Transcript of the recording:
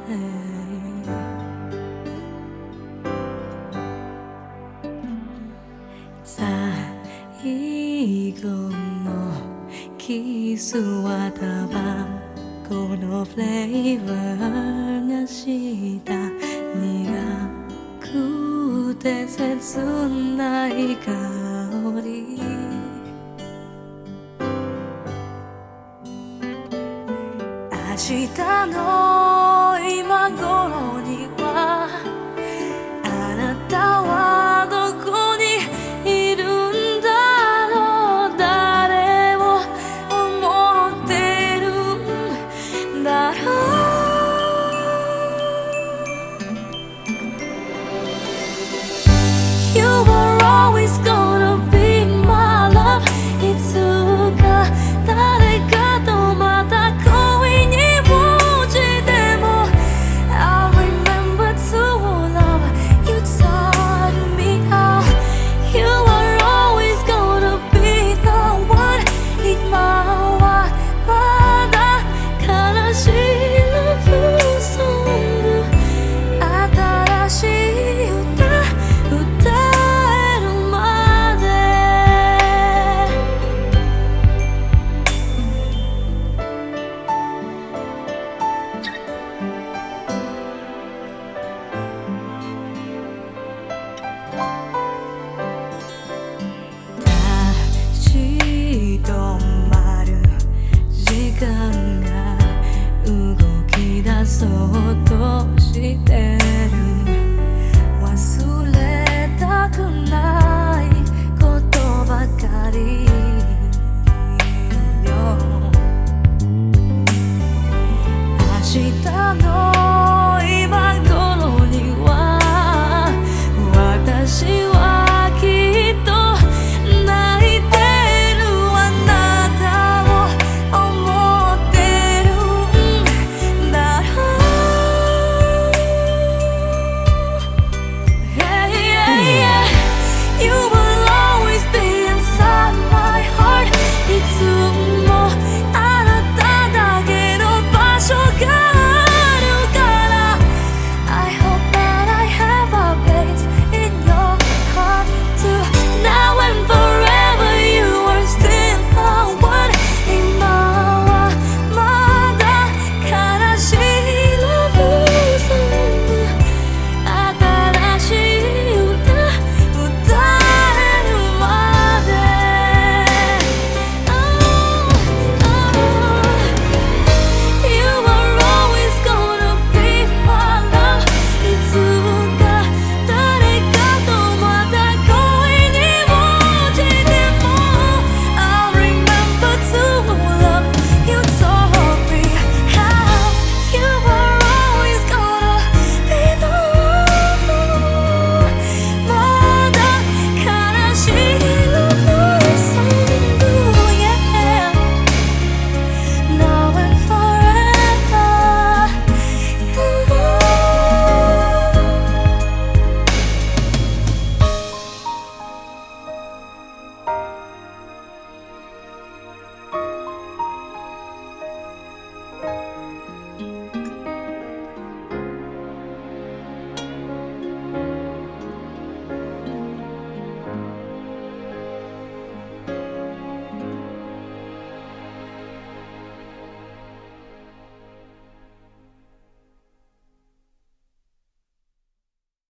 最後のキスはタバコのフレーバーがした苦くて切ない香り明日の今頃にはあなたはどこにいるんだろう誰を思ってるんだろうYou were always gonna be my love いつか誰かとまた恋に落ちても I remember to love You taught me how You are always gonna be the one 今はまだ悲しい Love song 新しい歌歌えるまで立ち止まる時間が動き出そうとしてる忘れたくないことばかりよ明日の